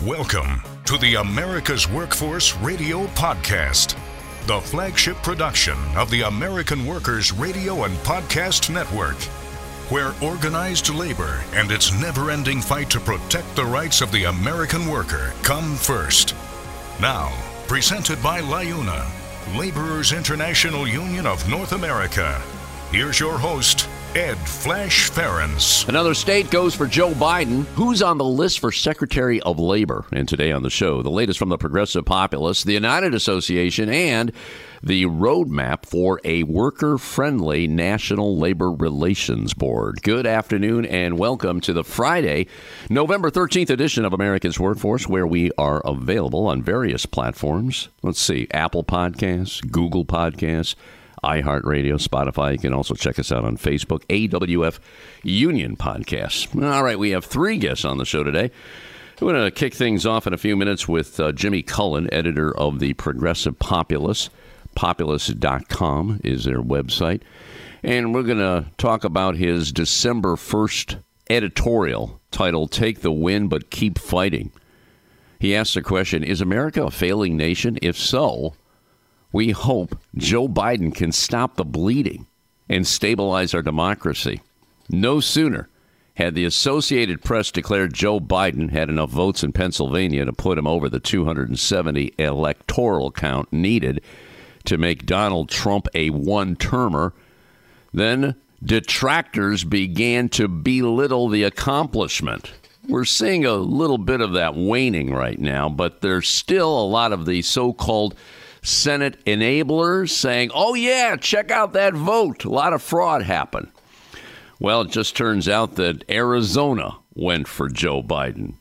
Welcome to the America's Workforce Radio Podcast, the flagship production of the American Workers Radio and Podcast Network, where organized labor and its never-ending fight to protect the rights of the American worker come first. Now, presented by LIUNA, Laborers International Union of North America. Here's your host, Ed Flash Ferenc. Another state goes for Joe Biden. Who's on the list for Secretary of Labor? And today on the show, the latest from the Progressive Populists, the United Association, and the roadmap for a worker-friendly National Labor Relations Board. Good afternoon and welcome to the Friday, November 13th edition of America's Workforce, where we are available on various platforms. Let's see, Apple Podcasts, Google Podcasts, iHeartRadio, Spotify. You can also check us out on Facebook, AWF Union Podcasts. All right, we have three guests on the show today. We're going to kick things off in a few minutes with Jimmy Cullen, editor of the Progressive Populist. Populist.com is their website. And we're going to talk about his December 1st editorial titled, Take the Win But Keep Fighting. He asks the question, is America a failing nation? If so, we hope Joe Biden can stop the bleeding and stabilize our democracy. No sooner had the Associated Press declared Joe Biden had enough votes in Pennsylvania to put him over the 270 electoral count needed to make Donald Trump a one-termer, then detractors began to belittle the accomplishment. We're seeing a little bit of that waning right now, but there's still a lot of the so-called Senate enablers saying, oh, yeah, check out that vote. A lot of fraud happened. Well, it just turns out that Arizona went for Joe Biden.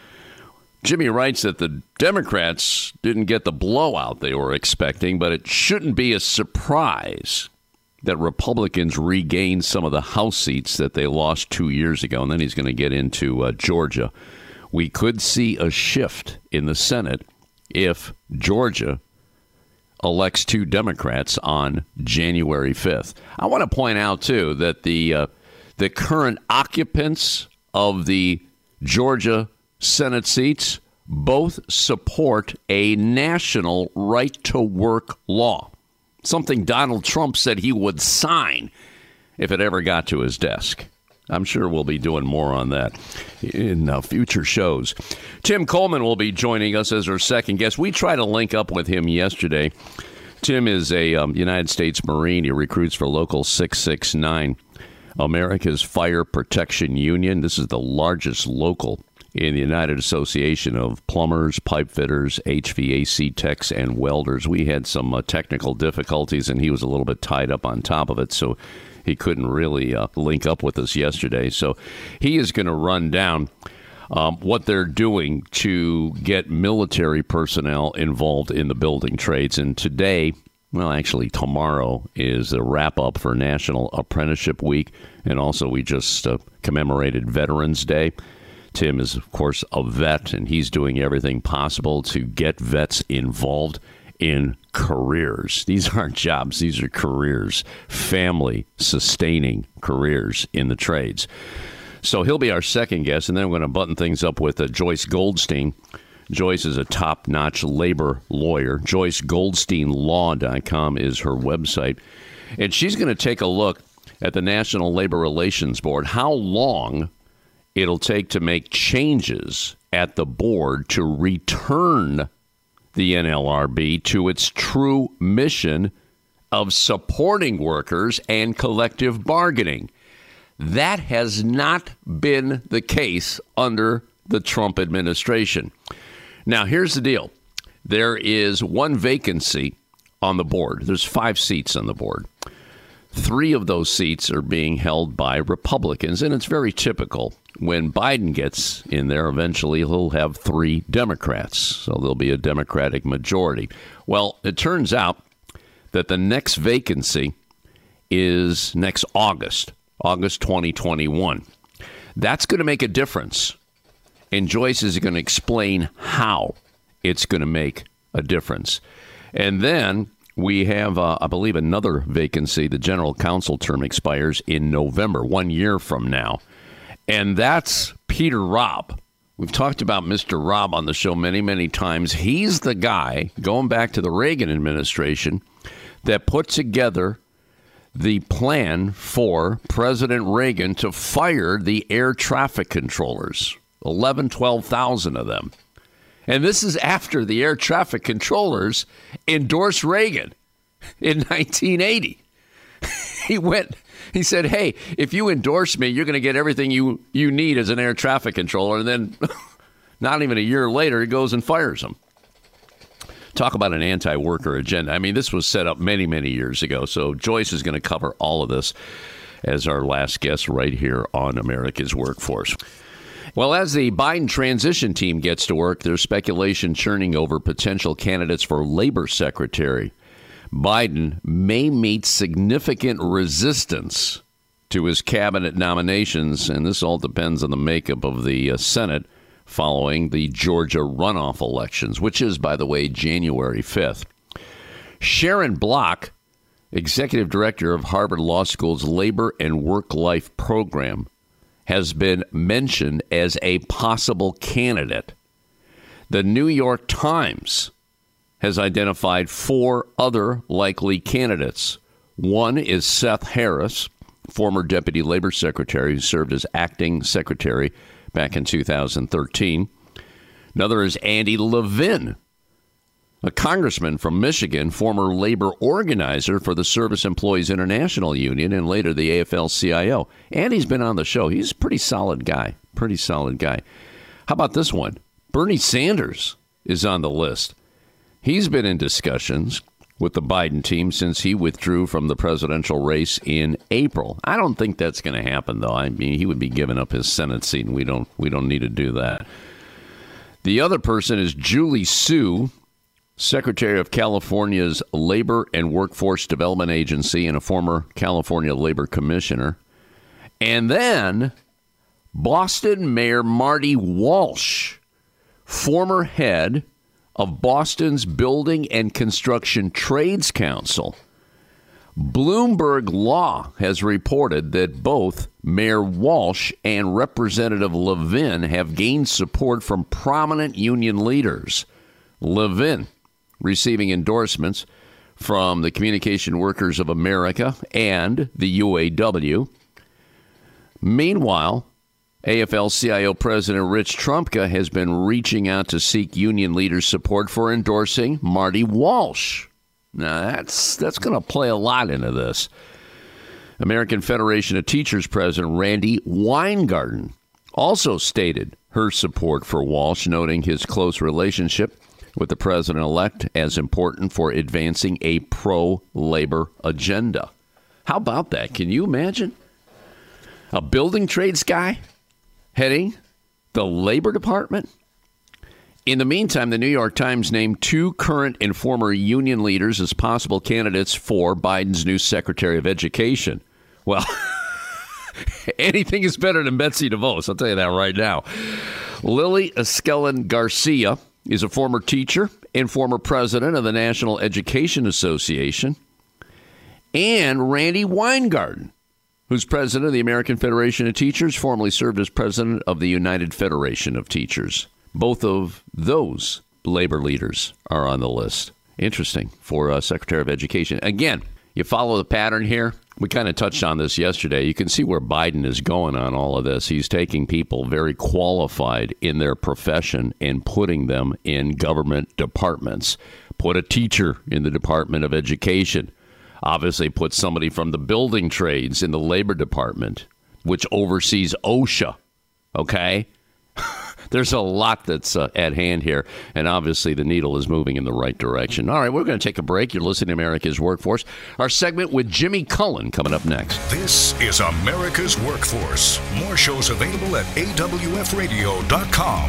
Jimmy writes that the Democrats didn't get the blowout they were expecting, but it shouldn't be a surprise that Republicans regained some of the House seats that they lost 2 years ago. And then he's going to get into Georgia. We could see a shift in the Senate if Georgia elects two Democrats on January 5th. I want to point out, too, that the current occupants of the Georgia Senate seats both support a national right-to-work law, something Donald Trump said he would sign if it ever got to his desk. I'm sure we'll be doing more on that in future shows. Tim Coleman will be joining us as our second guest. We tried to link up with him yesterday. Tim is a United States Marine. He recruits for Local 669, America's Fire Protection Union. This is the largest local in the United Association of plumbers, pipe fitters, HVAC techs, and welders. We had some technical difficulties, and he was a little bit tied up on top of it, so he couldn't really link up with us yesterday. So he is going to run down what they're doing to get military personnel involved in the building trades. And today, well, actually tomorrow, is the wrap-up for National Apprenticeship Week. And also we just commemorated Veterans Day. Tim is, of course, a vet, and he's doing everything possible to get vets involved in careers. These aren't jobs. These are careers, family-sustaining careers in the trades. So he'll be our second guest, and then we're going to button things up with Joyce Goldstein. Joyce is a top-notch labor lawyer. JoyceGoldsteinLaw.com is her website. And she's going to take a look at the National Labor Relations Board, how long it'll take to make changes at the board to return the NLRB to its true mission of supporting workers and collective bargaining. That has not been the case under the Trump administration. Now, here's the deal. There is one vacancy on the board. There's 5 seats on the board. 3 of those seats are being held by Republicans, and it's very typical. When Biden gets in there, eventually he'll have 3 Democrats, so there'll be a Democratic majority. Well, it turns out that the next vacancy is next August 2021. That's going to make a difference, and Joyce is going to explain how it's going to make a difference. And then we have, I believe, another vacancy. The general counsel term expires in November, 1 year from now. And that's Peter Robb We've talked about Mr. Rob on the show many, many times. He's the guy, going back to the Reagan administration, that put together the plan for President Reagan to fire the air traffic controllers, 12,000 of them. And this is after the air traffic controllers endorsed Reagan in 1980. He said, hey, if you endorse me, you're going to get everything you need as an air traffic controller. And then not even a year later, he goes and fires them. Talk about an anti-worker agenda. I mean, this was set up many, many years ago. So Joyce is going to cover all of this as our last guest right here on America's Workforce. Well, as the Biden transition team gets to work, there's speculation churning over potential candidates for labor secretary. Biden may meet significant resistance to his cabinet nominations, and this all depends on the makeup of the Senate following the Georgia runoff elections, which is, by the way, January 5th. Sharon Block, executive director of Harvard Law School's Labor and Work-Life Program, has been mentioned as a possible candidate. The New York Times has identified 4 other likely candidates. One is Seth Harris, former deputy labor secretary who served as acting secretary back in 2013. Another is Andy Levin, a congressman from Michigan, former labor organizer for the Service Employees International Union and later the AFL-CIO. Andy's been on the show. He's a pretty solid guy. How about this one? Bernie Sanders is on the list. He's been in discussions with the Biden team since he withdrew from the presidential race in April. I don't think that's going to happen, though. I mean, he would be giving up his Senate seat, and we don't need to do that. The other person is Julie Su, Secretary of California's Labor and Workforce Development Agency and a former California Labor Commissioner. And then Boston Mayor Marty Walsh, former head of Boston's Building and Construction Trades Council. Bloomberg Law has reported that both Mayor Walsh and Representative Levin have gained support from prominent union leaders. Levin receiving endorsements from the Communication Workers of America and the UAW. Meanwhile, AFL-CIO President Rich Trumka has been reaching out to seek union leaders' support for endorsing Marty Walsh. Now, that's going to play a lot into this. American Federation of Teachers President Randi Weingarten also stated her support for Walsh, noting his close relationship with the president-elect as important for advancing a pro-labor agenda. How about that? Can you imagine? A building trades guy heading the Labor Department? In the meantime, the New York Times named 2 current and former union leaders as possible candidates for Biden's new Secretary of Education. Well, anything is better than Betsy DeVos, I'll tell you that right now. Lily Escalon Garcia is a former teacher and former president of the National Education Association. And Randi Weingarten, who's president of the American Federation of Teachers, formerly served as president of the United Federation of Teachers. Both of those labor leaders are on the list. Interesting for Secretary of Education. Again, you follow the pattern here. We kind of touched on this yesterday. You can see where Biden is going on all of this. He's taking people very qualified in their profession and putting them in government departments. Put a teacher in the Department of Education. Obviously put somebody from the building trades in the Labor Department, which oversees OSHA. Okay? There's a lot that's at hand here, and obviously the needle is moving in the right direction. All right, we're going to take a break. You're listening to America's Workforce. Our segment with Jimmy Cullen coming up next. This is America's Workforce. More shows available at awfradio.com.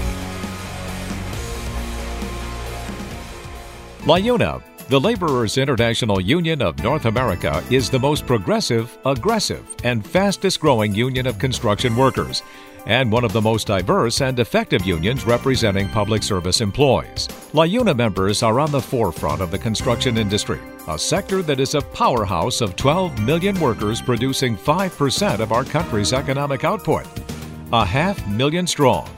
LIUNA, the Laborers International Union of North America, is the most progressive, aggressive, and fastest-growing union of construction workers, and one of the most diverse and effective unions representing public service employees. LIUNA members are on the forefront of the construction industry, a sector that is a powerhouse of 12 million workers producing 5% of our country's economic output. 500,000 strong.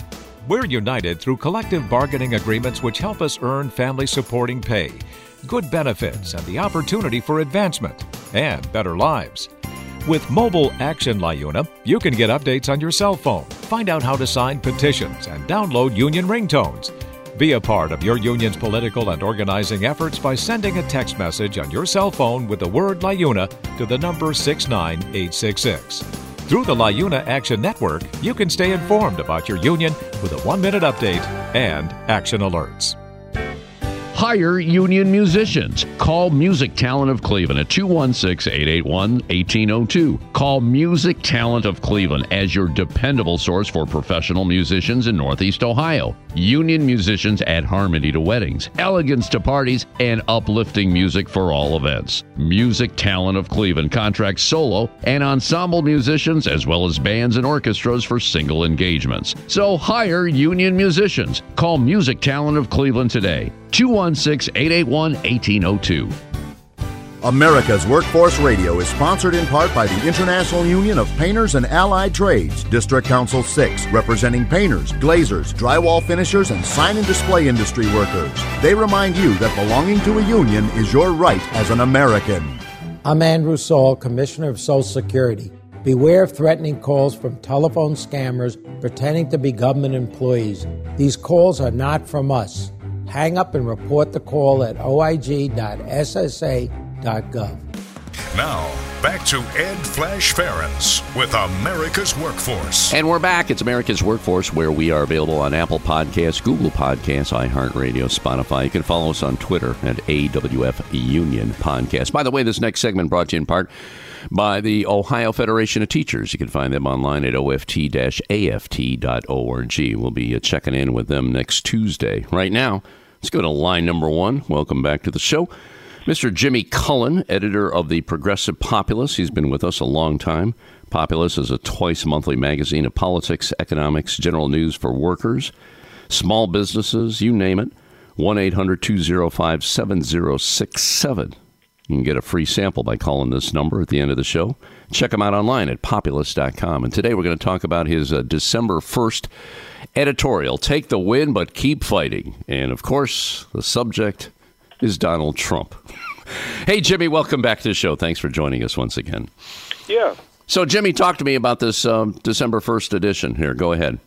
We're united through collective bargaining agreements which help us earn family-supporting pay, good benefits, and the opportunity for advancement and better lives. With Mobile Action LIUNA, you can get updates on your cell phone, find out how to sign petitions, and download union ringtones. Be a part of your union's political and organizing efforts by sending a text message on your cell phone with the word LIUNA to the number 69866. Through the LIUNA Action Network, you can stay informed about your union with a 1-minute update and action alerts. Hire union musicians. Call Music Talent of Cleveland at 216-881-1802. Call Music Talent of Cleveland as your dependable source for professional musicians in Northeast Ohio. Union musicians add harmony to weddings, elegance to parties, and uplifting music for all events. Music Talent of Cleveland contracts solo and ensemble musicians as well as bands and orchestras for single engagements. So hire union musicians. Call Music Talent of Cleveland today. 216-881-1802. America's Workforce Radio is sponsored in part by the International Union of Painters and Allied Trades, District Council 6, representing painters, glazers, drywall finishers, and sign and display industry workers. They remind you that belonging to a union is your right as an American. I'm Andrew Saul, Commissioner of Social Security. Beware of threatening calls from telephone scammers pretending to be government employees. These calls are not from us. Hang up and report the call at oig.ssa.gov. Now, back to Ed Flash Ferens with America's Workforce. And we're back. It's America's Workforce, where we are available on Apple Podcasts, Google Podcasts, iHeartRadio, Spotify. You can follow us on Twitter at AWF Union Podcast. By the way, this next segment brought to you in part by the Ohio Federation of Teachers. You can find them online at oft-aft.org. We'll be checking in with them next Tuesday. Right now, let's go to line number 1. Welcome back to the show. Mr. Jimmy Cullen, editor of the Progressive Populace. He's been with us a long time. Populace is a twice-monthly magazine of politics, economics, general news for workers, small businesses, you name it. 1-800-205-7067. You can get a free sample by calling this number at the end of the show. Check him out online at populace.com. And today we're going to talk about his December 1st editorial, Take the Win, but Keep Fighting. And, of course, the subject is Donald Trump. Hey, Jimmy, welcome back to the show. Thanks for joining us once again. Yeah. So, Jimmy, talk to me about this December 1st edition here. Go ahead.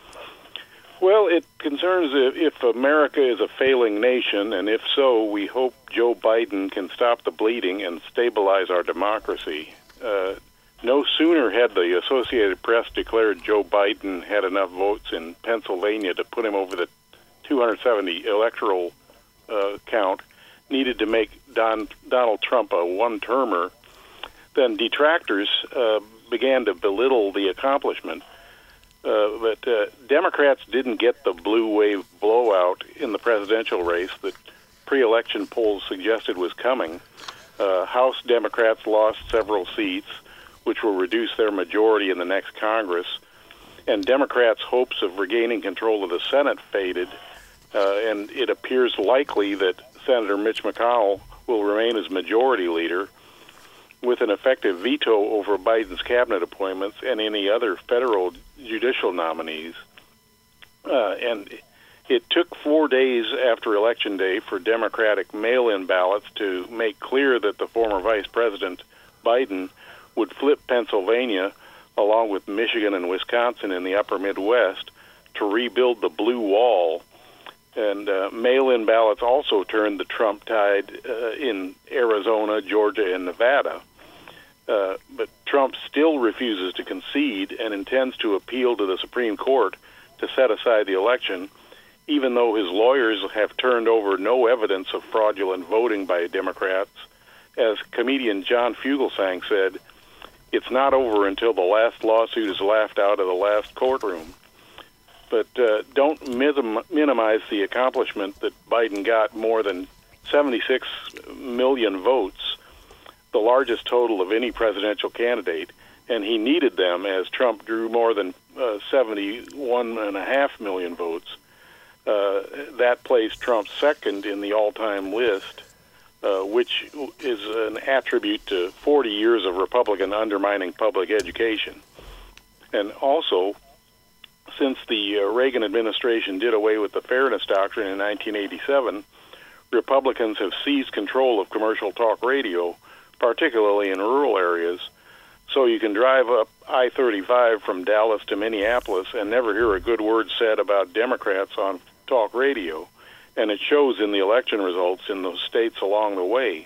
Well, it concerns if America is a failing nation, and if so, we hope Joe Biden can stop the bleeding and stabilize our democracy. No sooner had the Associated Press declared Joe Biden had enough votes in Pennsylvania to put him over the 270 electoral count needed to make Donald Trump a one-termer, then detractors began to belittle the accomplishment. But Democrats didn't get the blue wave blowout in the presidential race that pre-election polls suggested was coming. House Democrats lost several seats, which will reduce their majority in the next Congress, and Democrats' hopes of regaining control of the Senate faded, and it appears likely that Senator Mitch McConnell will remain as majority leader with an effective veto over Biden's cabinet appointments and any other federal judicial nominees. And it took 4 days after Election Day for Democratic mail-in ballots to make clear that the former Vice President Biden would flip Pennsylvania, along with Michigan and Wisconsin in the upper Midwest, to rebuild the blue wall. And mail-in ballots also turned the Trump tide in Arizona, Georgia, and Nevada. But Trump still refuses to concede and intends to appeal to the Supreme Court to set aside the election, even though his lawyers have turned over no evidence of fraudulent voting by Democrats. As comedian John Fugelsang said, it's not over until the last lawsuit is laughed out of the last courtroom. But don't minimize the accomplishment that Biden got more than 76 million votes, the largest total of any presidential candidate, and he needed them as Trump drew more than 71.5 million votes. That placed Trump second in the all-time list, which is an attribute to 40 years of Republican undermining public education. And also, Since the Reagan administration did away with the Fairness Doctrine in 1987, Republicans have seized control of commercial talk radio, particularly in rural areas. So you can drive up I-35 from Dallas to Minneapolis and never hear a good word said about Democrats on talk radio. And it shows in the election results in those states along the way.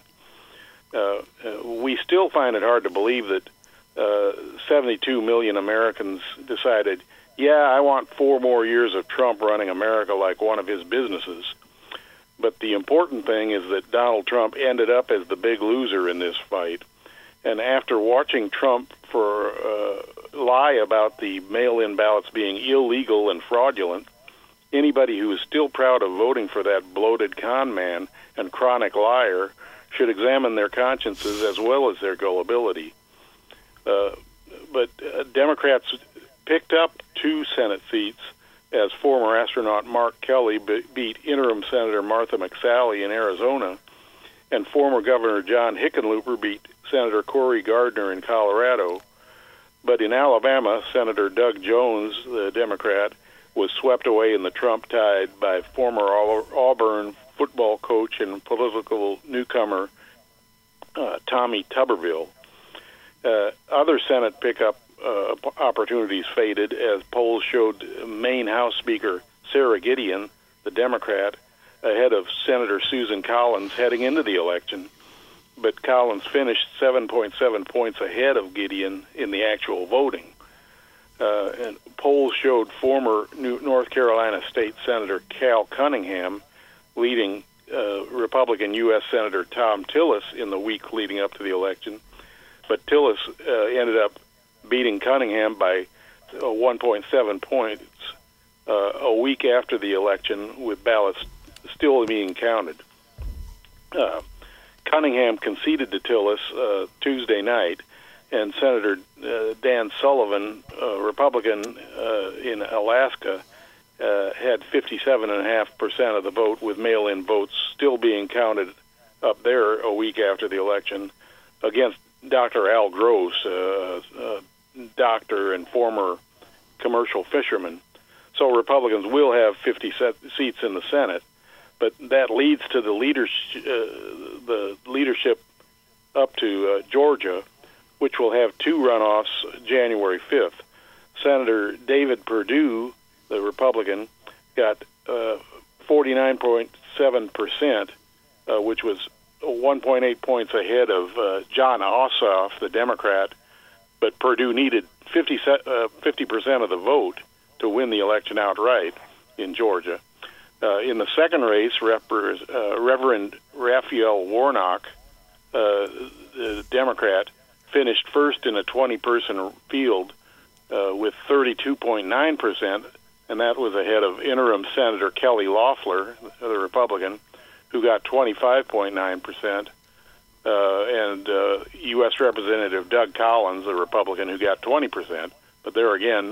We still find it hard to believe that 72 million Americans decided, yeah, I want 4 more years of Trump running America like one of his businesses. But the important thing is that Donald Trump ended up as the big loser in this fight. And after watching Trump lie about the mail-in ballots being illegal and fraudulent, anybody who is still proud of voting for that bloated con man and chronic liar should examine their consciences as well as their gullibility. But Democrats picked up 2 Senate seats as former astronaut Mark Kelly beat interim Senator Martha McSally in Arizona, and former Governor John Hickenlooper beat Senator Cory Gardner in Colorado. But in Alabama, Senator Doug Jones, the Democrat, was swept away in the Trump tide by former Auburn football coach and political newcomer Tommy Tuberville. Other Senate pickup opportunities faded as polls showed Maine House Speaker Sarah Gideon, the Democrat, ahead of Senator Susan Collins heading into the election. But Collins finished 7.7 points ahead of Gideon in the actual voting. And polls showed former North Carolina State Senator Cal Cunningham leading Republican U.S. Senator Tom Tillis in the week leading up to the election. But Tillis ended up beating Cunningham by 1.7 points a week after the election, with ballots still being counted. Cunningham conceded to Tillis Tuesday night, and Senator Dan Sullivan, Republican in Alaska, had 57.5% of the vote, with mail-in votes still being counted up there a week after the election, against Dr. Al Gross, doctor and former commercial fisherman. So Republicans will have 50 seats in the Senate, but that leads to the leadership up to Georgia, which will have 2 runoffs January 5th. Senator David Perdue, the Republican, got 49.7%, which was 1.8 points ahead of John Ossoff, the Democrat, but Perdue needed 50% of the vote to win the election outright in Georgia. In the second race, Reverend Raphael Warnock, the Democrat, finished first in a 20-person field with 32.9%, and that was ahead of interim Senator Kelly Loeffler, the Republican, who got 25.9%, and U.S. Representative Doug Collins, the Republican, who got 20%. But there again,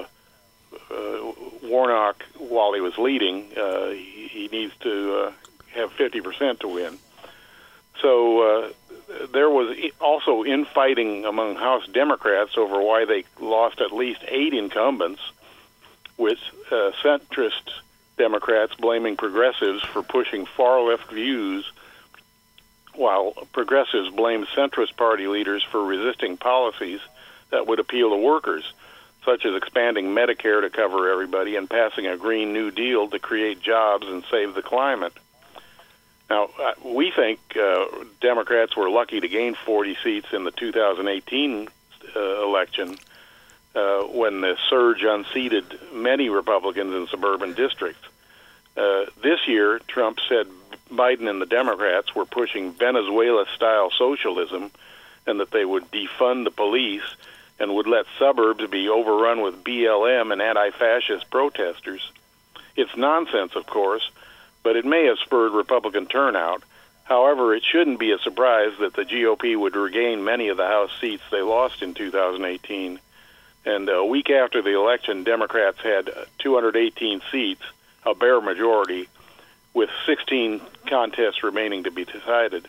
Warnock, while he was leading, he needs to have 50% to win. So there was also infighting among House Democrats over why they lost at least 8 incumbents, with centrist Democrats blaming progressives for pushing far-left views, while progressives blamed centrist party leaders for resisting policies that would appeal to workers, such as expanding Medicare to cover everybody and passing a Green New Deal to create jobs and save the climate. Now, we think Democrats were lucky to gain 40 seats in the 2018 election when the surge unseated many Republicans in suburban districts. This year, Trump said Biden and the Democrats were pushing Venezuela-style socialism and that they would defund the police and would let suburbs be overrun with BLM and anti-fascist protesters. It's nonsense, of course, but it may have spurred Republican turnout. However, it shouldn't be a surprise that the GOP would regain many of the House seats they lost in 2018. And a week after the election, Democrats had 218 seats, a bare majority, with 16 contests remaining to be decided.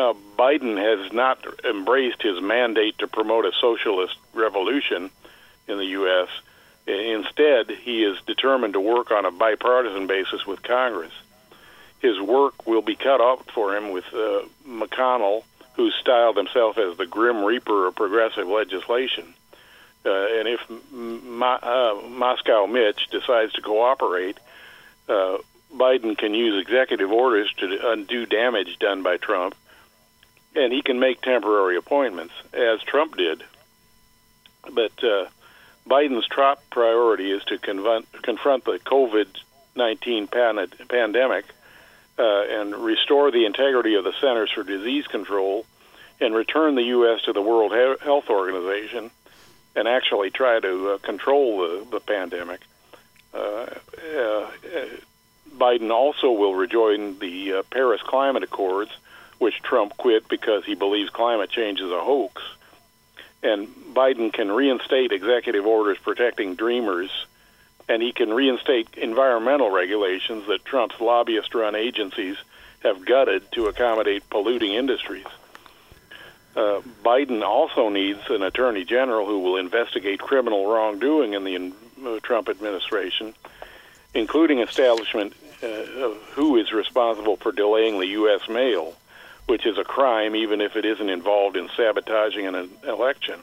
Biden has not embraced his mandate to promote a socialist revolution. in the U.S. Instead, he is determined to work on a bipartisan basis with Congress. His work will be cut up for him with McConnell, who styled himself as the Grim Reaper of progressive legislation. And if Moscow Mitch decides to cooperate, Biden can use executive orders to undo damage done by Trump, and he can make temporary appointments, as Trump did. But Biden's top priority is to confront the COVID-19 pandemic and restore the integrity of the Centers for Disease Control and return the U.S. to the World Health Organization and actually try to control the pandemic. Biden also will rejoin the Paris Climate Accords, which Trump quit because he believes climate change is a hoax. And Biden can reinstate executive orders protecting dreamers, and he can reinstate environmental regulations that Trump's lobbyist-run agencies have gutted to accommodate polluting industries. Biden also needs an attorney general who will investigate criminal wrongdoing in the Trump administration, including establishment of who is responsible for delaying the U.S. mail, which is a crime even if it isn't involved in sabotaging an election.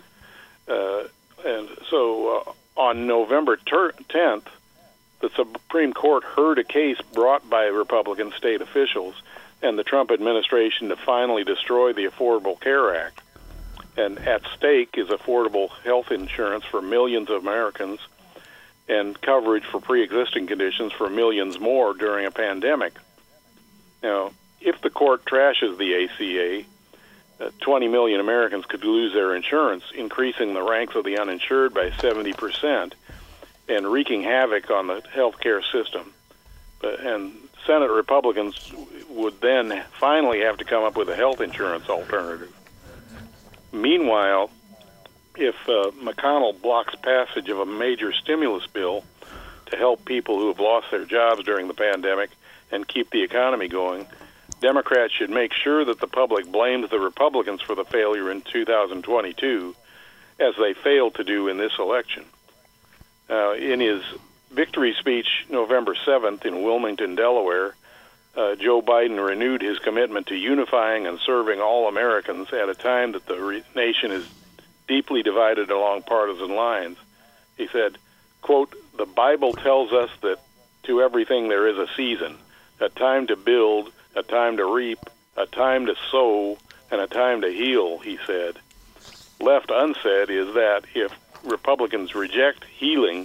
And so on November 10th, the Supreme Court heard a case brought by Republican state officials and the Trump administration to finally destroy the Affordable Care Act. And at stake is affordable health insurance for millions of Americans and coverage for pre-existing conditions for millions more during a pandemic. Now, if the court trashes the ACA, 20 million Americans could lose their insurance, increasing the ranks of the uninsured by 70% and wreaking havoc on the healthcare system. And Senate Republicans would then finally have to come up with a health insurance alternative. Meanwhile, if McConnell blocks passage of a major stimulus bill to help people who have lost their jobs during the pandemic and keep the economy going, Democrats should make sure that the public blames the Republicans for the failure in 2022, as they failed to do in this election. In his victory speech November 7th in Wilmington, Delaware, Joe Biden renewed his commitment to unifying and serving all Americans at a time that the nation is deeply divided along partisan lines. He said, quote, "The Bible tells us that to everything there is a season, a time to build, a time to reap, a time to sow, and a time to heal," he said. Left unsaid is that if Republicans reject healing,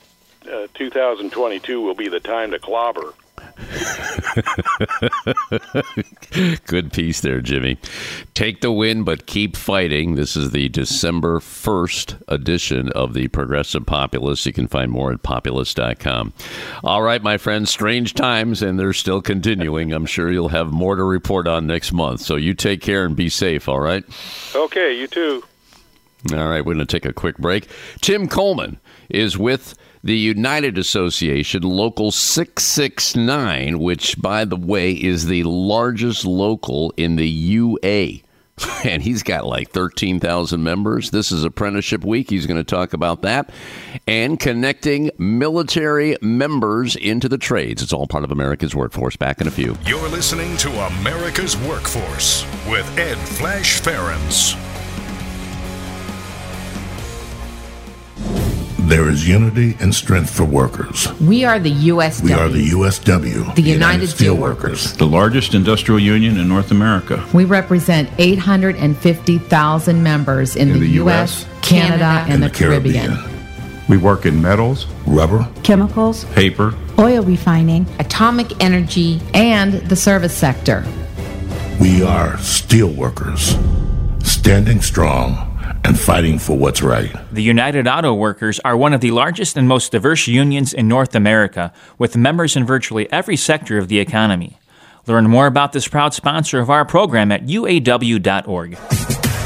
2022 will be the time to clobber. Good piece there, Jimmy. Take the win, but keep fighting. This is the December 1st edition of the Progressive Populist. You can find more at populist.com. All right, my friends, strange times, and they're still continuing. I'm sure you'll have more to report on next month. So you take care and be safe, all right? Okay, you too. All right, we're going to take a quick break. Tim Coleman is with the United Association Local 669, which, by the way, is the largest local in the UA. And he's got like 13,000 members. This is Apprenticeship Week. He's going to talk about that and connecting military members into the trades. It's all part of America's Workforce. Back in a few. You're listening to America's Workforce with Ed Flash Ferens. There is unity and strength for workers. We are the USW. We are the USW. The United Steelworkers. The largest industrial union in North America. We represent 850,000 members in the U.S., Canada, and the Caribbean. We work in metals, rubber, chemicals, paper, oil refining, atomic energy, and the service sector. We are steelworkers, standing strong and fighting for what's right. The United Auto Workers are one of the largest and most diverse unions in North America, with members in virtually every sector of the economy. Learn more about this proud sponsor of our program at uaw.org.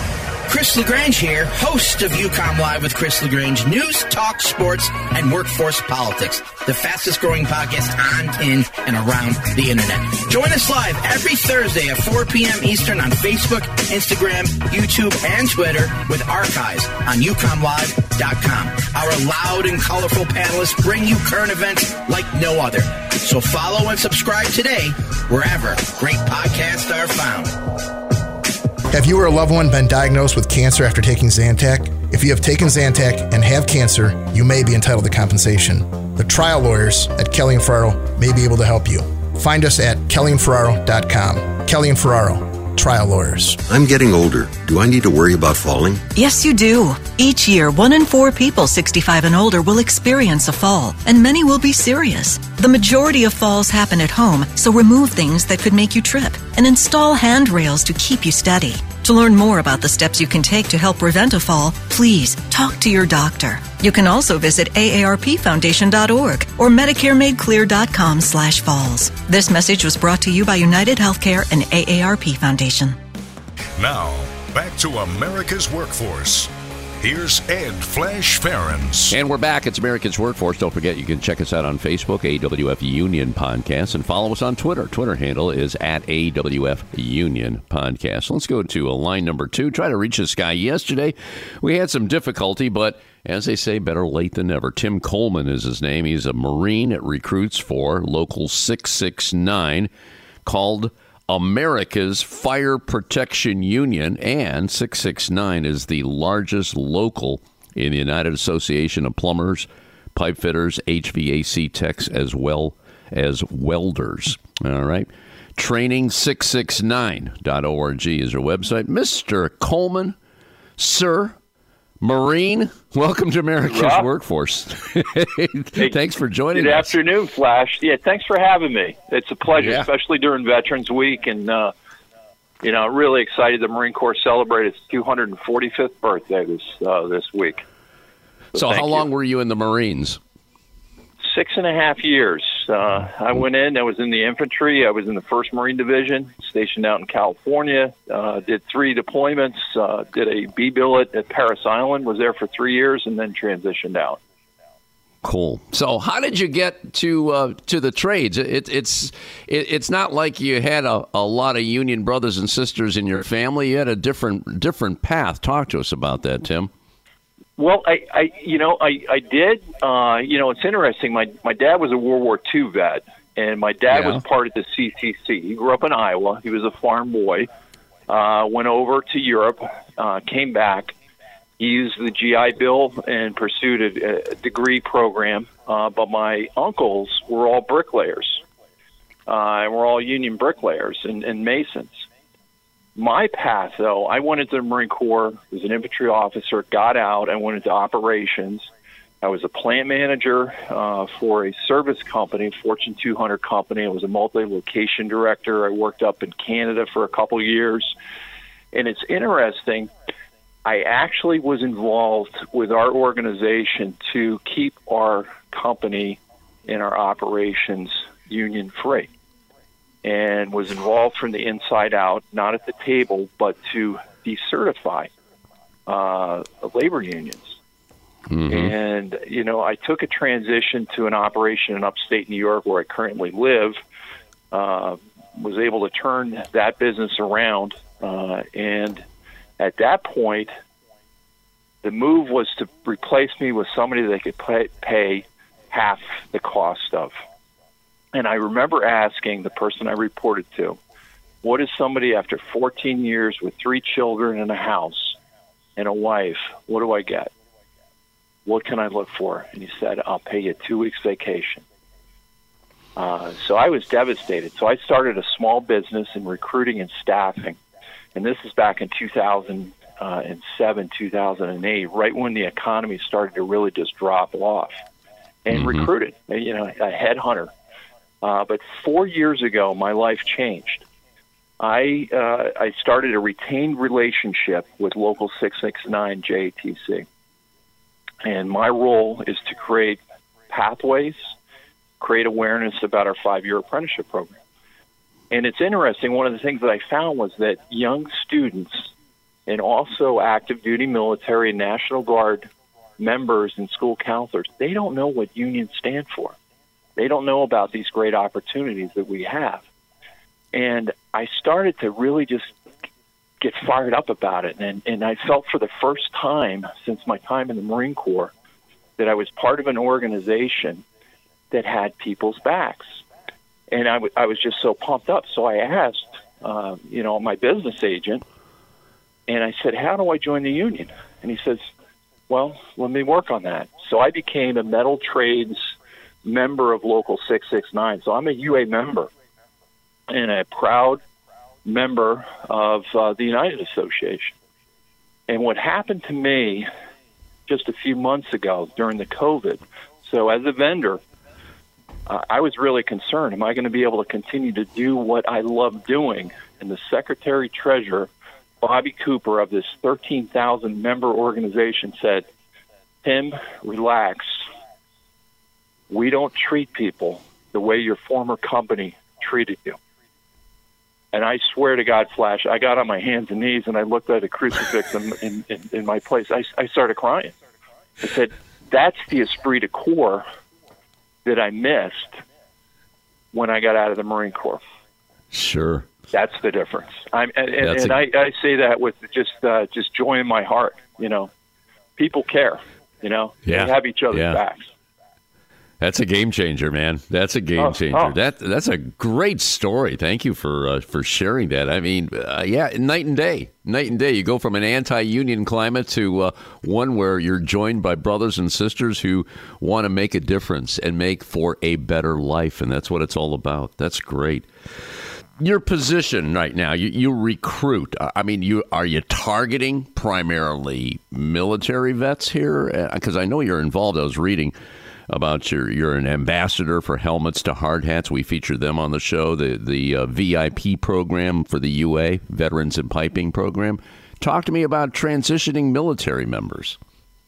Chris LaGrange here, host of UConn Live with Chris LaGrange, news, talk, sports, and workforce politics, the fastest growing podcast on, in, and around the internet. Join us live every Thursday at 4 p.m. Eastern on Facebook, Instagram, YouTube, and Twitter with archives on UConnLive.com. Our loud and colorful panelists bring you current events like no other. So follow and subscribe today wherever great podcasts are found. Have you or a loved one been diagnosed with cancer after taking Zantac? If you have taken Zantac and have cancer, you may be entitled to compensation. The trial lawyers at Kelly and Ferraro may be able to help you. Find us at kellyandferraro.com. Kelly and Ferraro, trial lawyers. I'm getting older. Do I need to worry about falling? Yes, you do. Each year, 1 in 4 people 65 and older will experience a fall, and many will be serious. The majority of falls happen at home, so remove things that could make you trip and install handrails to keep you steady. To learn more about the steps you can take to help prevent a fall, please talk to your doctor. You can also visit aarpfoundation.org or MedicareMadeClear.com/falls. This message was brought to you by United Healthcare and AARP Foundation. Now, back to America's Workforce. Here's Ed Flash Ferens. And we're back. It's America's Workforce. Don't forget, you can check us out on Facebook, AWF Union Podcast, and follow us on Twitter. Twitter handle is at AWF Union Podcast. Let's go to line number 2. Try to reach this guy yesterday. We had some difficulty, but as they say, better late than never. Tim Coleman is his name. He's a Marine at recruits for Local 669, called America's Fire Protection Union, and 669 is the largest local in the United Association of Plumbers, Pipe Fitters, HVAC techs, as well as welders. All right. Training669.org is your website. Mr. Coleman, sir, Marine, welcome to America's Workforce. Thanks for joining us. Good afternoon, Flash. Yeah, thanks for having me. It's a pleasure, especially during Veterans Week. And, really excited the Marine Corps celebrated its 245th birthday this week. So how long were you in the Marines? 6.5 years. I went in. I was in the infantry. I was in the 1st Marine Division, stationed out in California. Did 3 deployments. Did a B billet at Parris Island. Was there for 3 years, and then transitioned out. Cool. So, how did you get to the trades? It's not like you had a lot of union brothers and sisters in your family. You had a different path. Talk to us about that, Tim. Well, I did. It's interesting. My dad was a World War II vet, and my dad was part of the CCC. He grew up in Iowa. He was a farm boy. Went over to Europe, came back. He used the GI Bill and pursued a degree program. But my uncles were all bricklayers, and we're all union bricklayers and masons. My path, though, I went into the Marine Corps, was an infantry officer, got out, and went into operations. I was a plant manager for a service company, Fortune 200 company. I was a multi-location director. I worked up in Canada for a couple years. And it's interesting, I actually was involved with our organization to keep our company and our operations union-free, and was involved from the inside out, not at the table, but to decertify labor unions. Mm-hmm. And, I took a transition to an operation in upstate New York where I currently live, was able to turn that business around. And at that point, the move was to replace me with somebody that could pay half the cost of. And I remember asking the person I reported to, what is somebody after 14 years with 3 children and a house and a wife, what do I get? What can I look for? And he said, I'll pay you 2 weeks vacation. So I was devastated. So I started a small business in recruiting and staffing. And this is back in 2007, 2008, right when the economy started to really just drop off. And recruited, a headhunter. But 4 years ago, my life changed. I started a retained relationship with Local 669 JATC. And my role is to create pathways, create awareness about our 5-year apprenticeship program. And it's interesting, one of the things that I found was that young students and also active duty military and National Guard members and school counselors, they don't know what unions stand for. They don't know about these great opportunities that we have. And I started to really just get fired up about it. And I felt for the first time since my time in the Marine Corps that I was part of an organization that had people's backs. And I was just so pumped up. So I asked, my business agent, and I said, how do I join the union? And he says, well, let me work on that. So I became a metal trades member of Local 669. So I'm a UA member and a proud member of the United Association. And what happened to me just a few months ago during the COVID, so as a vendor, I was really concerned. Am I going to be able to continue to do what I love doing? And the Secretary-Treasurer, Bobby Cooper, of this 13,000-member organization said, Tim, relax. We don't treat people the way your former company treated you. And I swear to God, Flash, I got on my hands and knees and I looked at a crucifix in my place. I started crying. I said, that's the esprit de corps that I missed when I got out of the Marine Corps. Sure. That's the difference. I say that with just joy in my heart. People care. They have each other's backs. That's a game changer, man. That's a game changer. That's a great story. Thank you for sharing that. I mean, night and day. Night and day. You go from an anti-union climate to one where you're joined by brothers and sisters who want to make a difference and make for a better life, and that's what it's all about. That's great. Your position right now, you recruit. I mean, are you targeting primarily military vets here? Because I know you're involved. I was reading about you're an ambassador for Helmets to Hard Hats. We feature them on the show, the VIP program for the UA, Veterans in Piping program. Talk to me about transitioning military members.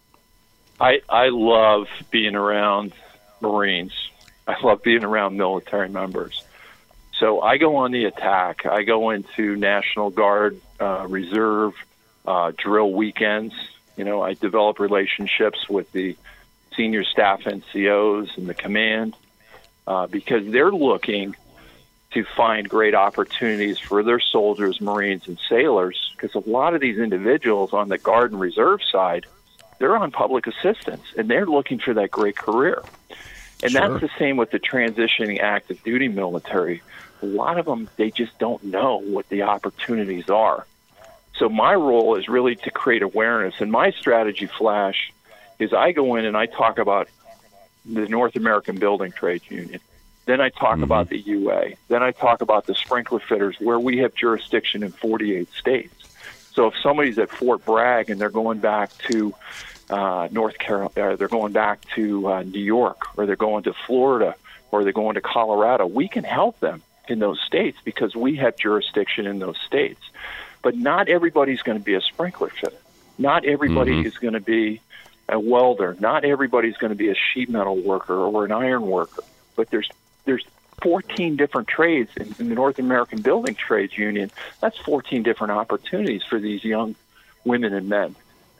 I love being around Marines. I love being around military members. So I go on the attack. I go into National Guard, Reserve, drill weekends. I develop relationships with the senior staff NCOs and the command because they're looking to find great opportunities for their soldiers, Marines, and sailors, because a lot of these individuals on the Guard and Reserve side, they're on public assistance, and they're looking for that great career. And Sure. That's the same with the transitioning active duty military. A lot of them, they just don't know what the opportunities are. So my role is really to create awareness. And my strategy, Flash, is I go in and I talk about the North American Building Trades Union. Then I talk about the UA. Then I talk about the sprinkler fitters, where we have jurisdiction in 48 states. So if somebody's at Fort Bragg and they're going back to North Carolina, they're going back to New York, or they're going to Florida, or they're going to Colorado, we can help them in those states because we have jurisdiction in those states. But not everybody's going to be a sprinkler fitter. Not everybody is going to be a welder. Not everybody's going to be a sheet metal worker or an iron worker. But there's 14 different trades in the North American Building Trades Union. That's 14 different opportunities for these young women and men.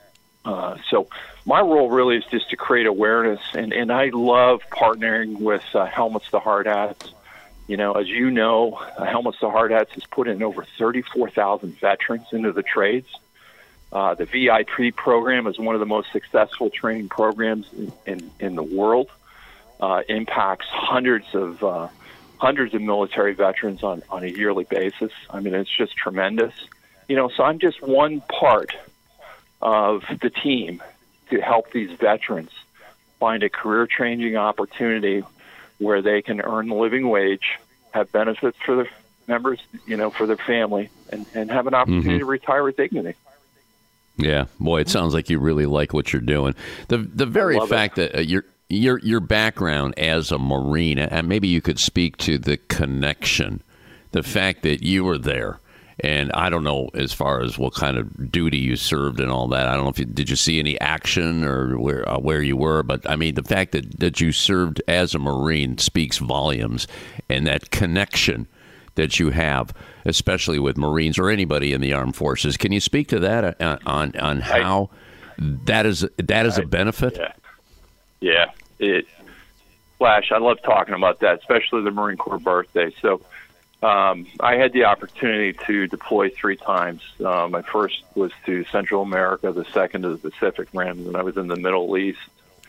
So my role really is just to create awareness, and I love partnering with Helmets to Hard Hats. As you know, Helmets to Hard Hats has put in over 34,000 veterans into the trades. The VIP program is one of the most successful training programs in the world. Impacts hundreds of military veterans on a yearly basis. I mean, it's just tremendous. So I'm just one part of the team to help these veterans find a career-changing opportunity where they can earn the living wage, have benefits for their members, for their family, and have an opportunity to retire with dignity. Yeah, boy, it sounds like you really like what you're doing. The very fact that your background as a Marine, and maybe you could speak to the connection, the fact that you were there. And I don't know as far as what kind of duty you served and all that. I don't know if did you see any action or where you were, but I mean the fact that you served as a Marine speaks volumes, and that connection that you have, especially with Marines or anybody in the armed forces. Can you speak to that on how that is a benefit? Yeah. Flash, I love talking about that, especially the Marine Corps birthday. So I had the opportunity to deploy 3 times. My first was to Central America, the second to the Pacific Rim, and I was in the Middle East,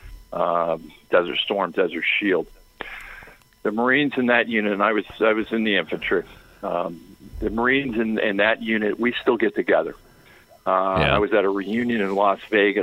Desert Storm, Desert Shield. The Marines in that unit, and I was in the infantry. The Marines in that unit, we still get together. I was at a reunion in Las Vegas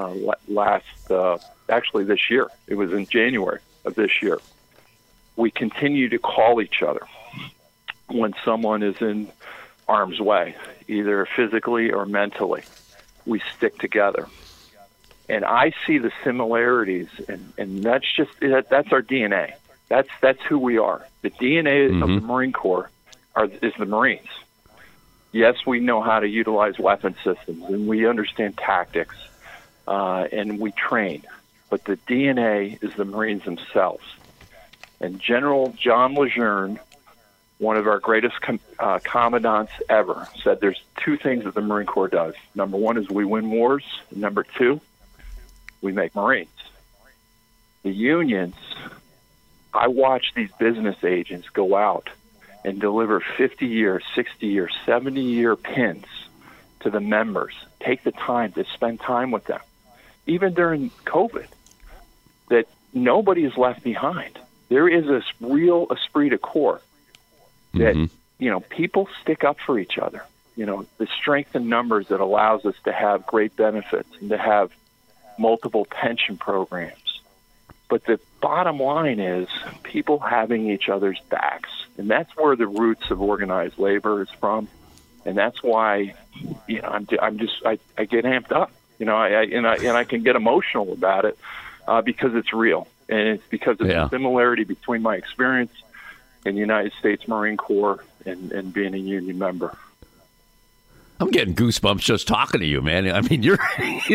actually this year. It was in January of this year. We continue to call each other when someone is in harm's way, either physically or mentally. We stick together. And I see the similarities, and that's our DNA. That's who we are. The DNA of the Marine Corps is the Marines. Yes, we know how to utilize weapon systems, and we understand tactics, and we train. But the DNA is the Marines themselves. And General John Lejeune, one of our greatest commandants ever, said there's 2 things that the Marine Corps does. Number 1 is we win wars. And number 2, we make Marines. The unions, I watch these business agents go out and deliver 50-year, 60-year, 70-year pins to the members. Take the time to spend time with them. Even during COVID, that nobody is left behind. There is this real esprit de corps that, people stick up for each other. The strength in numbers that allows us to have great benefits and to have multiple pension programs. But the bottom line is people having each other's backs. And that's where the roots of organized labor is from. And that's why, I get amped up, and I can get emotional about it because it's real. And it's because of the similarity between my experience in the United States Marine Corps and being a union member. I'm getting goosebumps just talking to you, man. I mean, you're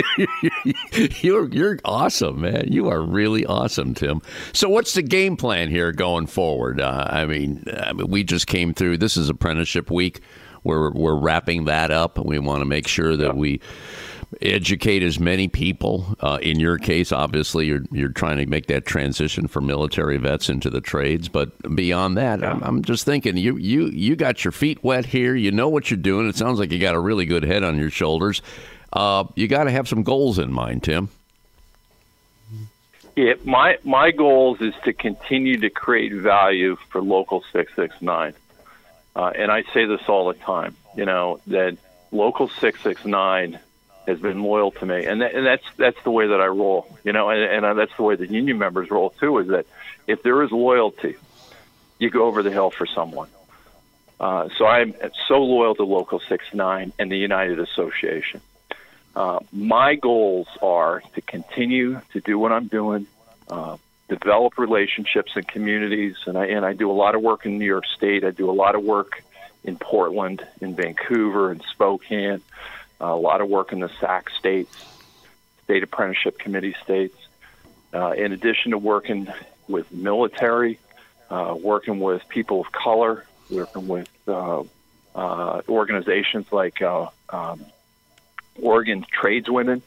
awesome, man. You are really awesome, Tim. So what's the game plan here going forward? I mean, we just came through. This is apprenticeship week. We're wrapping that up, and we want to make sure that we educate as many people. In your case, obviously, you're trying to make that transition for military vets into the trades. But beyond that, I'm just thinking you got your feet wet here. You know what you're doing. It sounds like you got a really good head on your shoulders. You got to have some goals in mind, Tim. Yeah, my goals is to continue to create value for Local 669. And I say this all the time, that Local 669 has been loyal to me, and that's the way that I roll, and that's the way the union members roll too. Is that if there is loyalty, you go over the hill for someone. So I'm so loyal to Local 669 and the United Association. My goals are to continue to do what I'm doing, develop relationships in communities, and I do a lot of work in New York State. I do a lot of work in Portland, in Vancouver, in Spokane. A lot of work in the SAC states, State Apprenticeship Committee states. In addition to working with military, working with people of color, working with organizations like Oregon Tradeswomen,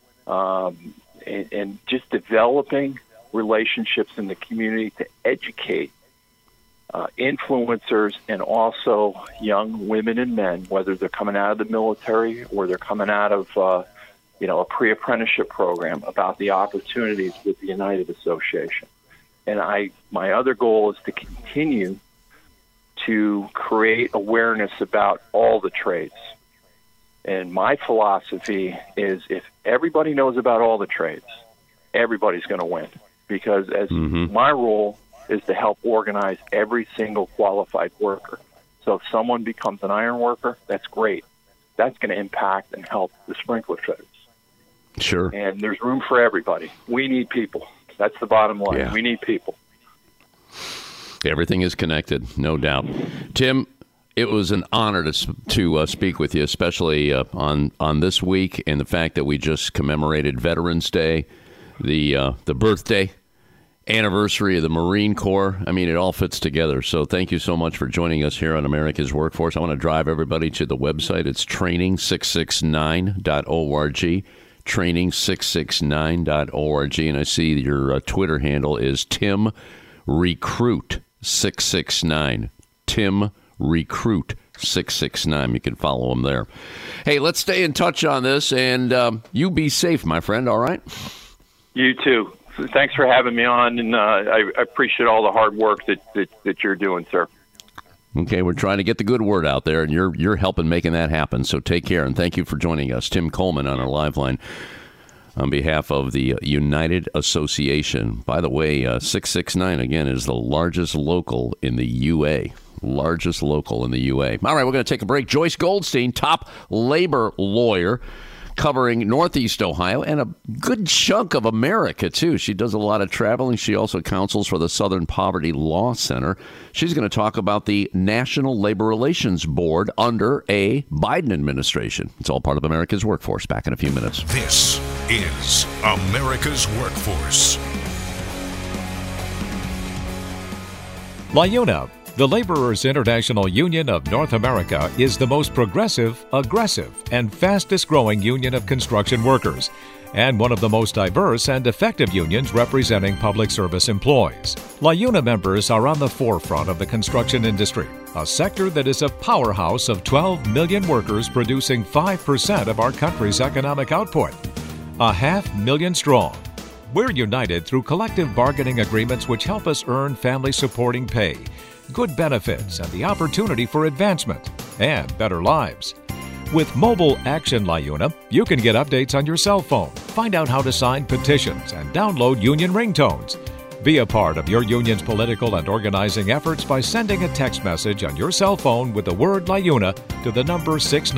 and just developing relationships in the community to educate influencers and also young women and men, whether they're coming out of the military or they're coming out of a pre-apprenticeship program, about the opportunities with the United Association. And my other goal is to continue to create awareness about all the trades. And my philosophy is if everybody knows about all the trades, everybody's going to win. Because as my role is to help organize every single qualified worker. So if someone becomes an iron worker, that's great. That's going to impact and help the sprinkler trades. Sure. And there's room for everybody. We need people. That's the bottom line. Yeah. We need people. Everything is connected, no doubt. Tim, it was an honor to speak with you, especially on this week and the fact that we just commemorated Veterans Day, the birthday. anniversary of the Marine Corps. I mean, it all fits together. So thank you so much for joining us here on America's Workforce. I want to drive everybody to the website. It's training669.org. Training669.org. And I see your Twitter handle is TimRecruit669. TimRecruit669. You can follow him there. Hey, let's stay in touch on this, and you be safe, my friend, all right? You too. Thanks for having me on, and I appreciate all the hard work that you're doing, sir. Okay, we're trying to get the good word out there, and you're helping making that happen. So take care, and thank you for joining us. Tim Coleman on our live line on behalf of the United Association. By the way, 669, again, is the largest local in the UA. Largest local in the UA. All right, we're going to take a break. Joyce Goldstein, top labor lawyer, covering Northeast Ohio and a good chunk of America, too. She does a lot of traveling. She also counsels for the Southern Poverty Law Center. She's going to talk about the National Labor Relations Board under a Biden administration. It's all part of America's Workforce. Back in a few minutes. This is America's Workforce. LIUNA, the Laborers International Union of North America, is the most progressive, aggressive, and fastest-growing union of construction workers, and one of the most diverse and effective unions representing public service employees. LIUNA members are on the forefront of the construction industry, a sector that is a powerhouse of 12 million workers producing 5% of our country's economic output. 500,000 strong. We're united through collective bargaining agreements which help us earn family-supporting pay, good benefits, and the opportunity for advancement and better lives. With Mobile Action LIUNA, you can get updates on your cell phone, find out how to sign petitions, and download union ringtones. Be a part of your union's political and organizing efforts by sending a text message on your cell phone with the word LIUNA to the number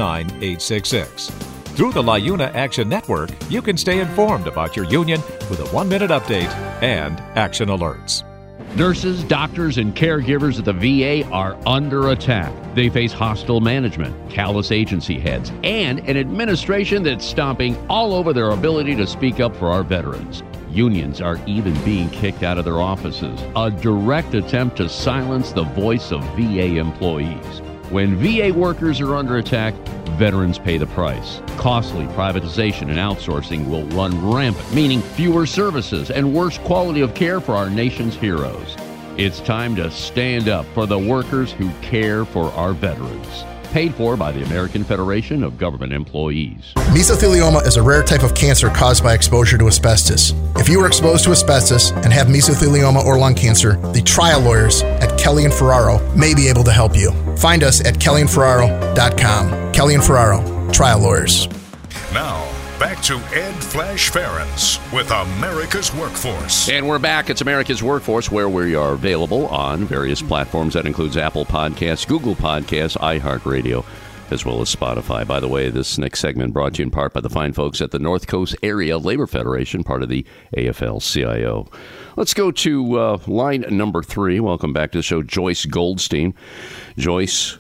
69866. Through the LIUNA Action Network, you can stay informed about your union with a 1-minute update and action alerts. Nurses, doctors, and caregivers at the VA are under attack. They face hostile management, callous agency heads, and an administration that's stomping all over their ability to speak up for our veterans. Unions are even being kicked out of their offices, a direct attempt to silence the voice of VA employees. When VA workers are under attack, veterans pay the price. Costly privatization and outsourcing will run rampant, meaning fewer services and worse quality of care for our nation's heroes. It's time to stand up for the workers who care for our veterans. Paid for by the American Federation of Government Employees. Mesothelioma is a rare type of cancer caused by exposure to asbestos. If you were exposed to asbestos and have mesothelioma or lung cancer, the trial lawyers at Kelly and Ferraro may be able to help you. Find us at kellyandferraro.com. Kelly and Ferraro, trial lawyers. Now, back to Ed Flash Ferentz with America's Workforce. And we're back. It's America's Workforce, where we are available on various platforms. That includes Apple Podcasts, Google Podcasts, iHeartRadio, as well as Spotify. By the way, this next segment brought to you in part by the fine folks at the North Coast Area Labor Federation, part of the AFL-CIO. Let's go to line number 3. Welcome back to the show, Joyce Goldstein. Joyce,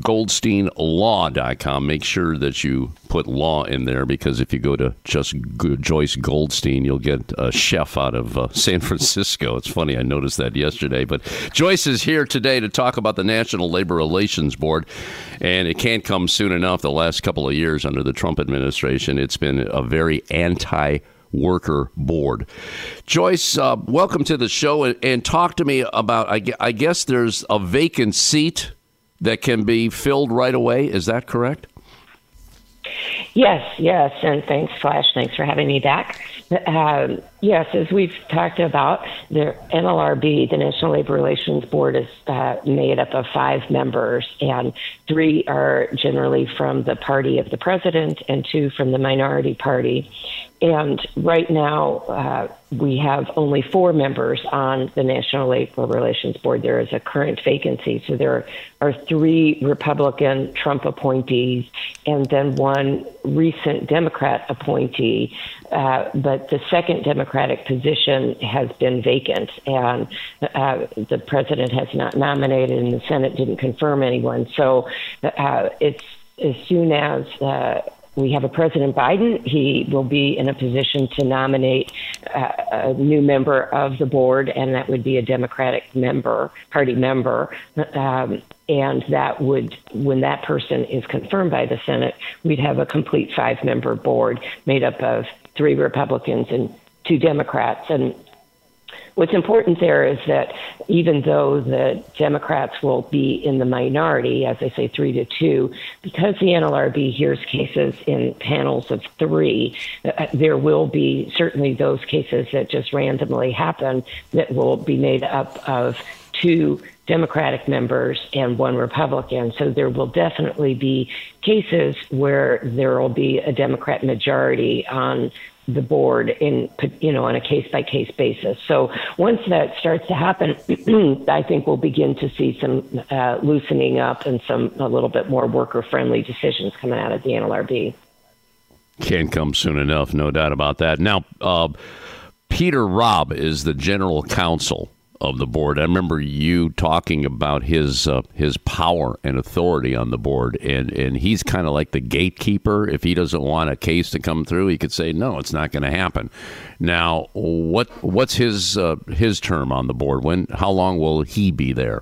GoldsteinLaw.com. Make sure that you put law in there, because if you go to just Joyce Goldstein, you'll get a chef out of San Francisco. It's funny, I noticed that yesterday. But Joyce is here today to talk about the National Labor Relations Board, and it can't come soon enough. The last couple of years under the Trump administration, it's been a very anti-worker board. Joyce, welcome to the show, and talk to me about, I guess there's a vacant seat that can be filled right away. Is that correct? Yes, and thanks, Flash. Thanks for having me back. Yes, as we've talked about, the NLRB, the National Labor Relations Board, is made up of 5 members, and 3 are generally from the party of the president and 2 from the minority party. And right now, we have only 4 members on the National Labor Relations Board. There is a current vacancy. So there are 3 Republican Trump appointees and then 1 recent Democrat appointee. But the second Democratic position has been vacant, and the president has not nominated, and the Senate didn't confirm anyone. So it's as soon as we have a President Biden. He will be in a position to nominate a new member of the board, and that would be a Democratic party member. And that would, when that person is confirmed by the Senate, we'd have a complete 5-member board made up of 3 Republicans and 2 Democrats. And what's important there is that even though the Democrats will be in the minority, as I say, 3-2, because the NLRB hears cases in panels of 3, there will be certainly those cases that just randomly happen that will be made up of 2 Democratic members and 1 Republican. So there will definitely be cases where there will be a Democrat majority on the board on a case-by-case basis. So once that starts to happen, I think we'll begin to see some loosening up and a little bit more worker-friendly decisions coming out of the NLRB. Can't come soon enough, no doubt about that. Now, Peter Robb is the general counsel of the board. I remember you talking about his power and authority on the board, and he's kind of like the gatekeeper. If he doesn't want a case to come through, he could say, no, it's not going to happen. Now, what's his term on the board? How long will he be there?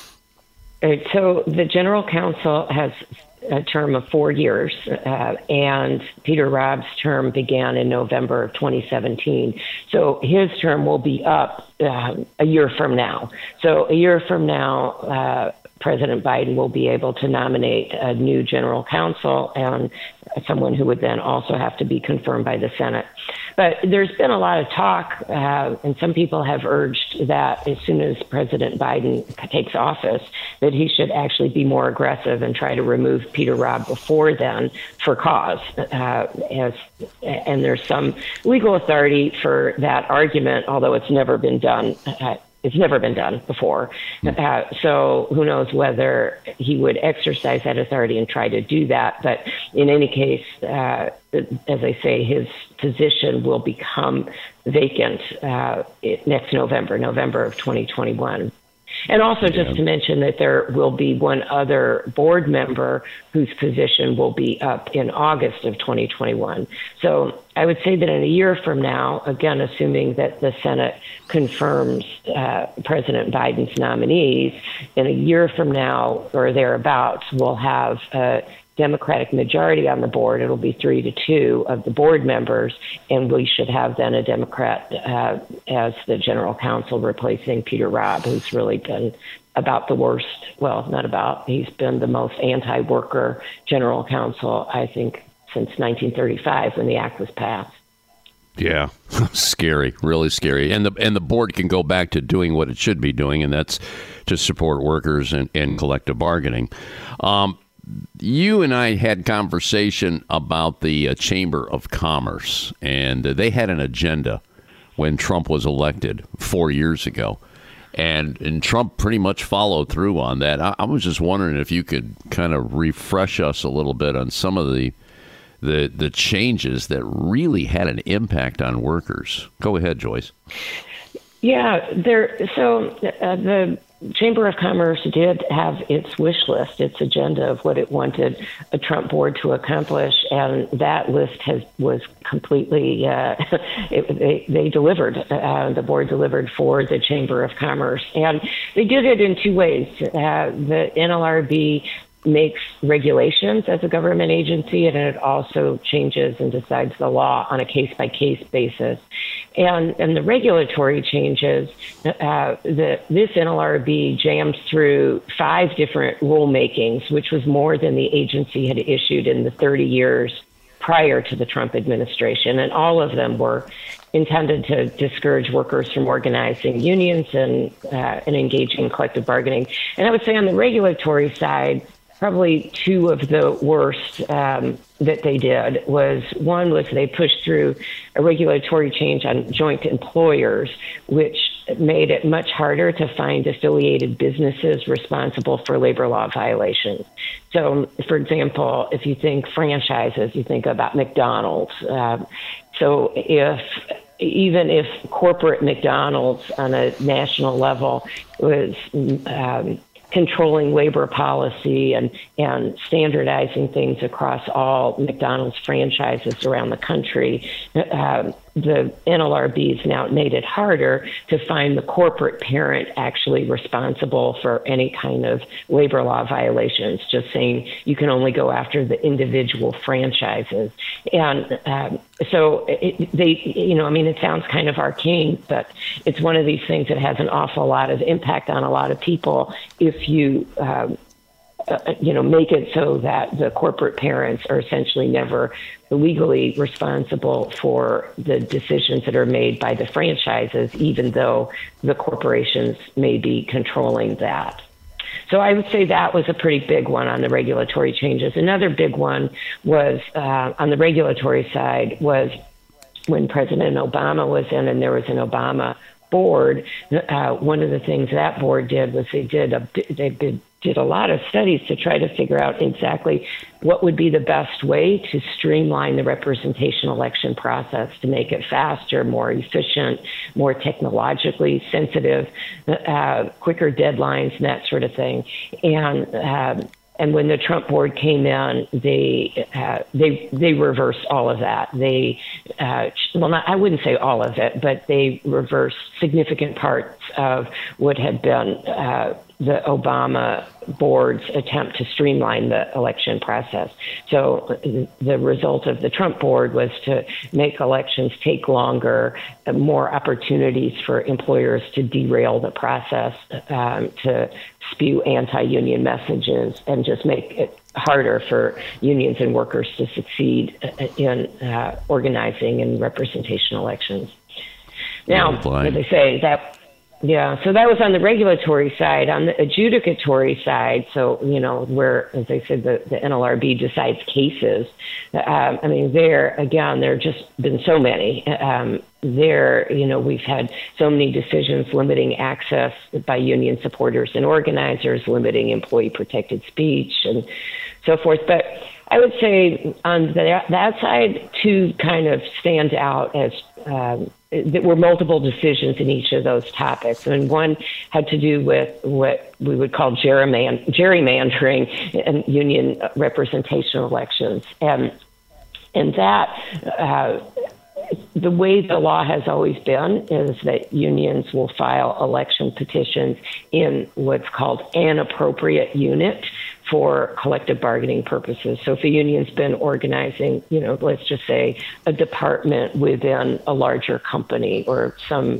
So the general counsel has a term of 4 years, and Peter Robb's term began in November of 2017. So his term will be up a year from now. So a year from now, President Biden will be able to nominate a new general counsel and someone who would then also have to be confirmed by the Senate. But there's been a lot of talk, and some people have urged that as soon as President Biden takes office, that he should actually be more aggressive and try to remove Peter Robb before then for cause. And there's some legal authority for that argument, although it's never been done. It's never been done before. So who knows whether he would exercise that authority and try to do that. But in any case, as I say, his position will become vacant next November of 2021. And also just to mention that there will be one other board member whose position will be up in August of 2021. So I would say that in a year from now, again, assuming that the Senate confirms President Biden's nominees, in a year from now or thereabouts, we'll have a Democratic majority on the board. It'll be 3-2 of the board members, and we should have then a Democrat as the general counsel replacing Peter Robb, who's really been about the worst. Well, not about. He's been the most anti-worker general counsel, I think, since 1935 when the act was passed. Yeah, scary, really scary. And the board can go back to doing what it should be doing, and that's to support workers and collective bargaining. You and I had conversation about the Chamber of Commerce, and they had an agenda when Trump was elected 4 years ago. And Trump pretty much followed through on that. I was just wondering if you could kind of refresh us a little bit on some of the changes that really had an impact on workers. Go ahead, Joyce. Yeah, the Chamber of Commerce did have its wish list, its agenda of what it wanted a Trump board to accomplish, and that list was completely, they delivered. The board delivered for the Chamber of Commerce, and they did it in 2 ways. The NLRB makes regulations as a government agency, and it also changes and decides the law on a case-by-case basis. And the regulatory changes, this NLRB jams through 5 different rulemakings, which was more than the agency had issued in the 30 years prior to the Trump administration. And all of them were intended to discourage workers from organizing unions and engaging in collective bargaining. And I would say on the regulatory side, probably 2 of the worst that they did was they pushed through a regulatory change on joint employers, which made it much harder to find affiliated businesses responsible for labor law violations. So, for example, if you think franchises, you think about McDonald's. So even if corporate McDonald's on a national level was controlling labor policy and standardizing things across all McDonald's franchises around the country, the NLRB has now made it harder to find the corporate parent actually responsible for any kind of labor law violations, just saying you can only go after the individual franchises. And so it sounds kind of arcane, but it's one of these things that has an awful lot of impact on a lot of people if you make it so that the corporate parents are essentially never legally responsible for the decisions that are made by the franchises, even though the corporations may be controlling that. So I would say that was a pretty big one on the regulatory changes. Another big one was on the regulatory side was when President Obama was in and there was an Obama board. One of the things that board did was they did a lot of studies to try to figure out exactly what would be the best way to streamline the representation election process to make it faster, more efficient, more technologically sensitive, quicker deadlines, and that sort of thing. And when the Trump board came in, they reversed all of that. I wouldn't say all of it, but they reversed significant parts of what had been the Obama board's attempt to streamline the election process. So the result of the Trump board was to make elections take longer, more opportunities for employers to derail the process, to spew anti-union messages, and just make it harder for unions and workers to succeed in organizing and representation elections. Now, as I say, so that was on the regulatory side. On the adjudicatory side, so, where, as I said, the NLRB decides cases, there have just been so many. We've had so many decisions limiting access by union supporters and organizers, limiting employee protected speech, and so forth. But I would say on that side, two kind of stand out as there were multiple decisions in each of those topics. And one had to do with what we would call gerrymandering in union representation elections. And that, the way the law has always been is that unions will file election petitions in what's called an appropriate unit for collective bargaining purposes. So if a union's been organizing, let's just say a department within a larger company or some,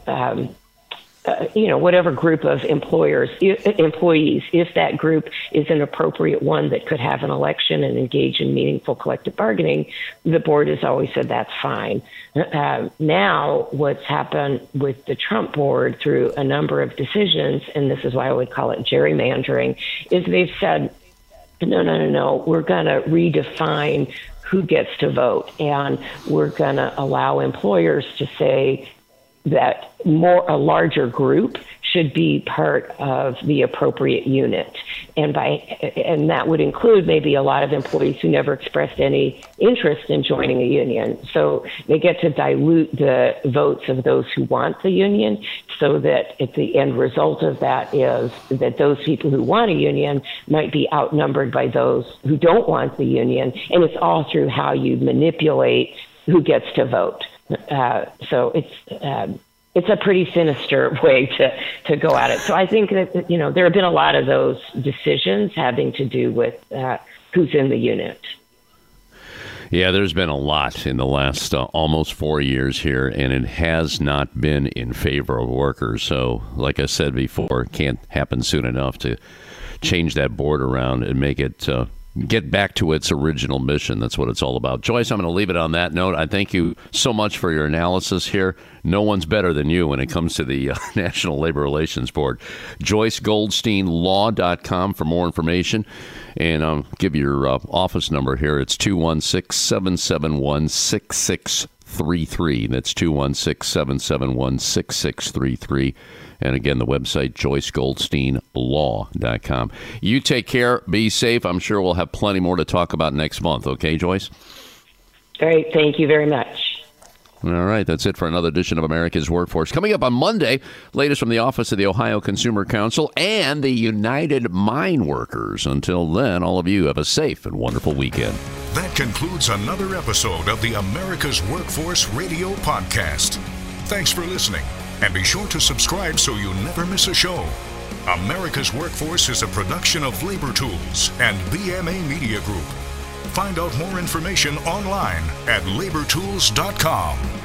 whatever group of employees, if that group is an appropriate one that could have an election and engage in meaningful collective bargaining, the board has always said that's fine. Now, what's happened with the Trump board through a number of decisions, and this is why I would call it gerrymandering, is they've said, no, we're going to redefine who gets to vote, and we're going to allow employers to say that a larger group should be part of the appropriate unit. And that would include maybe a lot of employees who never expressed any interest in joining a union. So they get to dilute the votes of those who want the union, so that at the end result of that is that those people who want a union might be outnumbered by those who don't want the union. And it's all through how you manipulate who gets to vote. So it's a pretty sinister way to go at it. So I think that, there have been a lot of those decisions having to do with who's in the unit. Yeah, there's been a lot in the last almost 4 years here, and it has not been in favor of workers. So, like I said before, it can't happen soon enough to change that board around and make it get back to its original mission. That's what it's all about. Joyce, I'm going to leave it on that note. I thank you so much for your analysis here. No one's better than you when it comes to the National Labor Relations Board. JoyceGoldsteinLaw.com for more information. And I'll give you your office number here. It's 216-771-6633. That's 216-771-6633. And again, the website, JoyceGoldsteinLaw.com. You take care. Be safe. I'm sure we'll have plenty more to talk about next month. Okay, Joyce? Great. Thank you very much. All right, that's it for another edition of America's Workforce. Coming up on Monday, latest from the Office of the Ohio Consumer Council and the United Mine Workers. Until then, all of you have a safe and wonderful weekend. That concludes another episode of the America's Workforce Radio Podcast. Thanks for listening, and be sure to subscribe so you never miss a show. America's Workforce is a production of Labor Tools and BMA Media Group. Find out more information online at labortools.com.